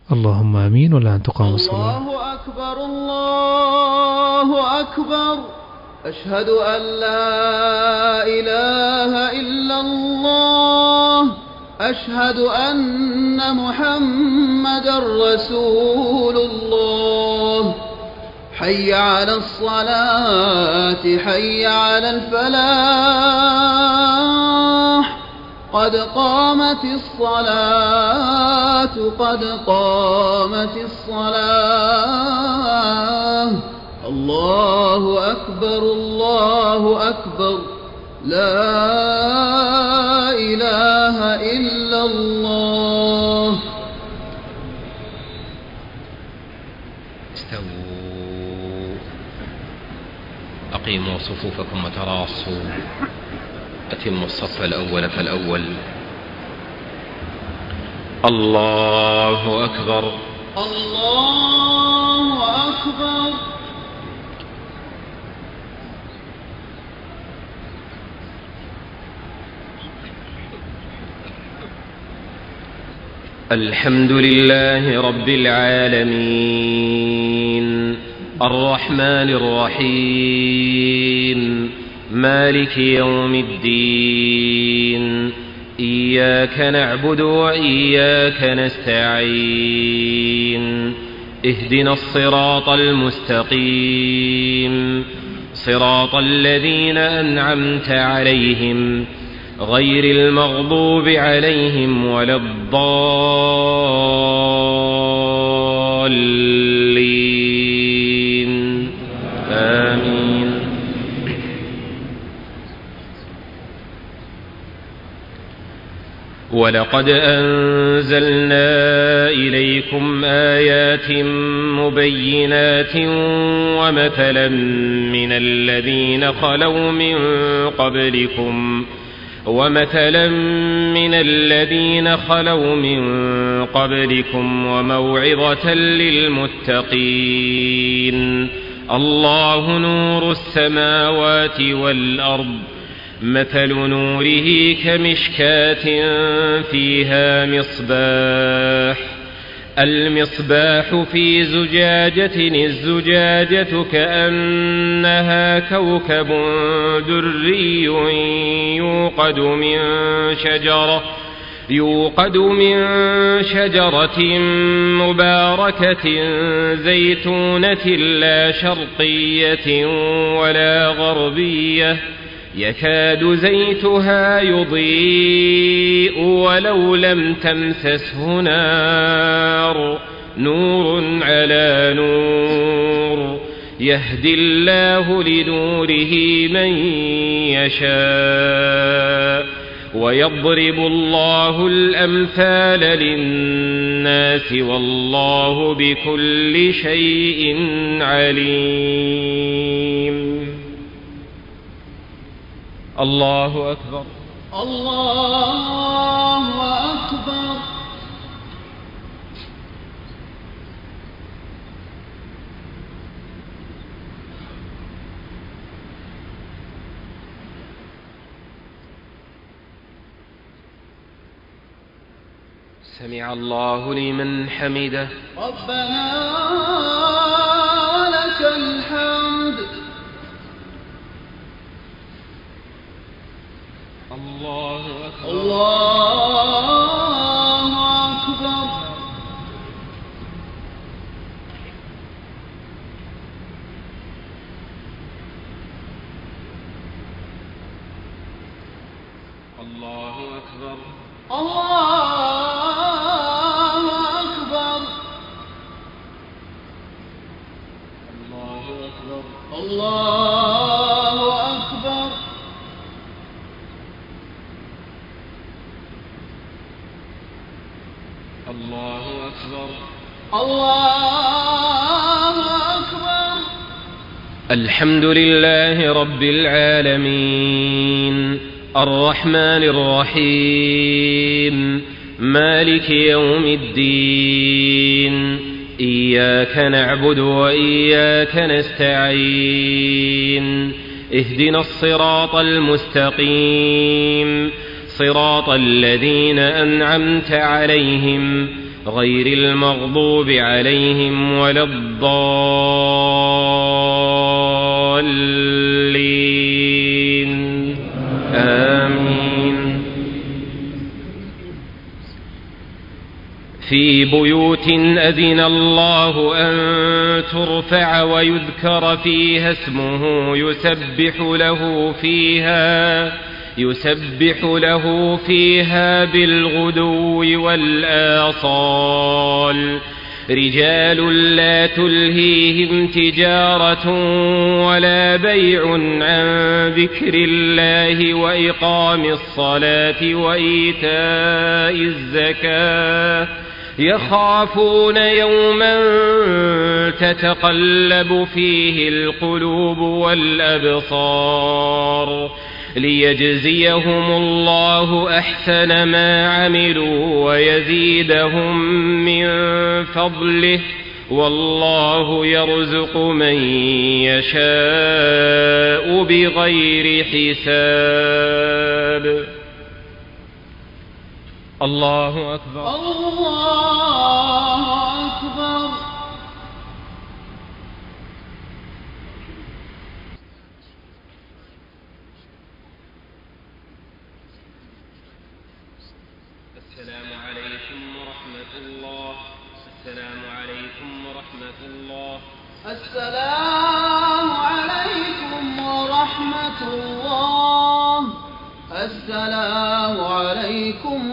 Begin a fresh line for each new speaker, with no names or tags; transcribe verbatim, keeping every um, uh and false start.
اللهم آمين. ولا أن تقام الصلاة.
الله أكبر الله أكبر. أشهد أن لا إله إلا الله. أشهد أن محمدا رسول الله. حي على الصلاة حي على الفلاح. قد قامت الصلاة قد قامت الصلاة. الله أكبر الله أكبر. لا إله إلا الله.
استووا أقيموا صفوفكم وتراصوا. أتموا الصف الأول فالأول. الله أكبر
الله أكبر.
الحمد لله رب العالمين الرحمن الرحيم مالك يوم الدين. إياك نعبد وإياك نستعين. اهدنا الصراط المستقيم صراط الذين أنعمت عليهم غير المغضوب عليهم ولا الضالين. آمين. ولقد أنزلنا إليكم آيات مبينات ومثلا من الذين خلوا من قبلكم ومثلا من الذين خلوا من قبلكم وموعظة للمتقين. الله نور السماوات والأرض. مثل نوره كمشكاة فيها مصباح. المصباح في زجاجة الزجاجة كأنها كوكب دري يوقد من شجرة يوقد من شجرة مباركة زيتونة لا شرقية ولا غربية يكاد زيتها يضيء ولو لم تمسسه نار. نور على نور يهدي الله لنوره من يشاء ويضرب الله الأمثال للناس والله بكل شيء عليم. الله أكبر
الله أكبر.
سمع الله لمن حمده.
ربنا لك الحمد.
الله أكبر
الله أكبر.
الله أكبر
الله أكبر.
الله أكبر
الله أكبر.
الله أكبر
الله أكبر.
الحمد لله رب العالمين الرحمن الرحيم مالك يوم الدين. إياك نعبد وإياك نستعين. اهدنا الصراط المستقيم صراط الذين أنعمت عليهم غير المغضوب عليهم ولا الضالين آمين. في بيوت أذن الله أن ترفع ويذكر فيها اسمه يسبح له فيها يسبح له فيها بالغدو والآصال رجال لا تلهيهم تجارة ولا بيع عن ذكر الله وإقام الصلاة وإيتاء الزكاة يخافون يوما تتقلب فيه القلوب والأبصار ليجزيهم الله أحسن ما عملوا ويزيدهم من فضله والله يرزق من يشاء بغير حساب. الله أكبر.
الله أكبر.
السلام عليكم ورحمة الله. السلام عليكم ورحمة الله.
السلام عليكم ورحمة الله. السلام عليكم